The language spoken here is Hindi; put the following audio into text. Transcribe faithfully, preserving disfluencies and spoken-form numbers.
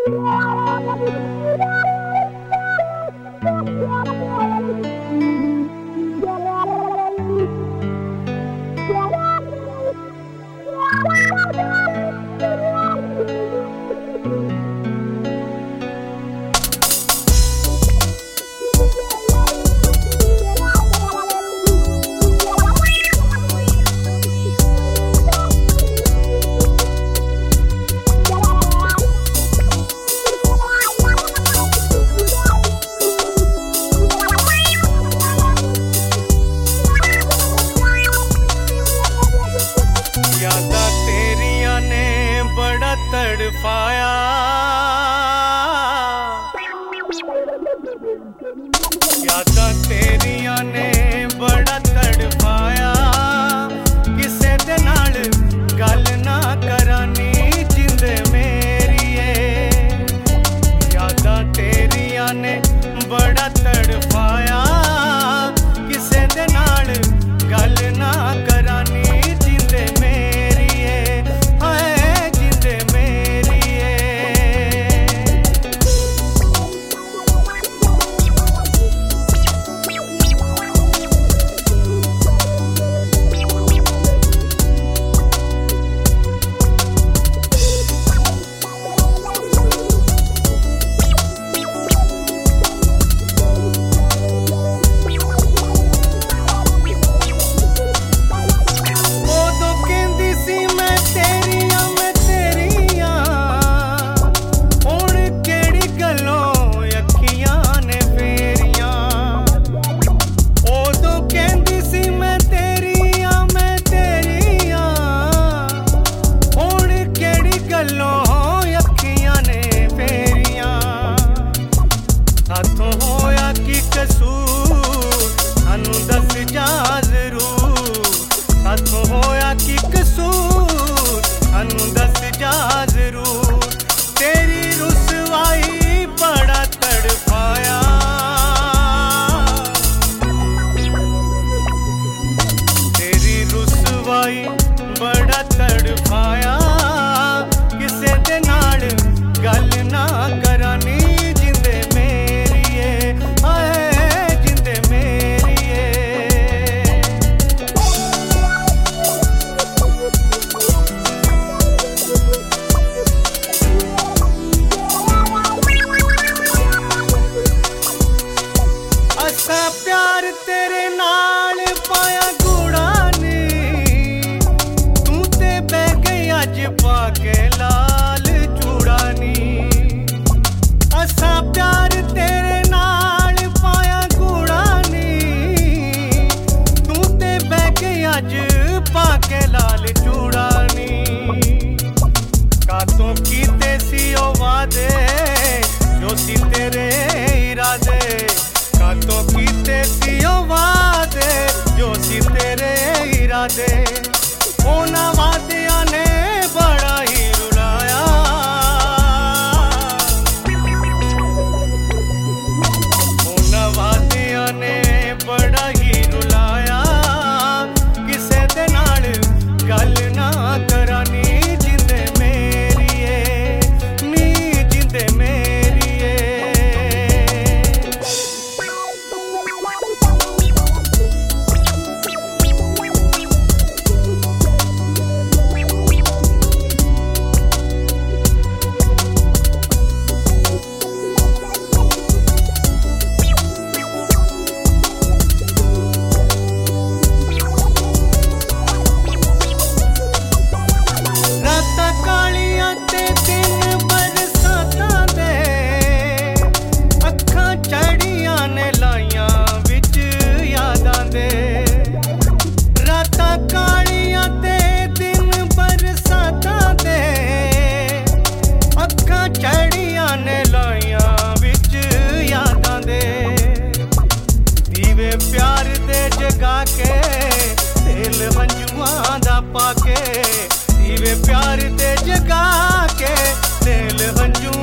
तड़फाया यादां तेरियां ने बड़ा तड़फाया किसे दे नाल गल ना करानी जिंदे मेरिए यादां तेरियां ने बड़ा तड़फाया किसे दे नाल गल ना करानी जिंदे मेरिए हाय जिंदे मेरिए बड़ा तड़फाया किसे दे नाल गल ना करानी जिंदे मेरिए हाय जिंदे मेरिए असा प्यार तेरे नाल पाया पाके लाल चूड़ानी असा प्यार तेरे नाल पाया गुड़ानी तू ते बैके अज पाके लाल चूड़ानी कातों कीते सी ओ वादे जो सी तेरे इरादे कातों कीते सी ओ वादे जो सी तेरे इरादे ओना वादियां ने बड़ा ही रुलाया ओना वादियां ने बड़ा ही रुलाया किसे दे नाल गल ना करानी जिंदे मेरिए नी जिंदे मेरिए प्यार दे जगा के दिल हंजुआं दा पाके दीवे प्यार दे जगा के दिल हंजुआं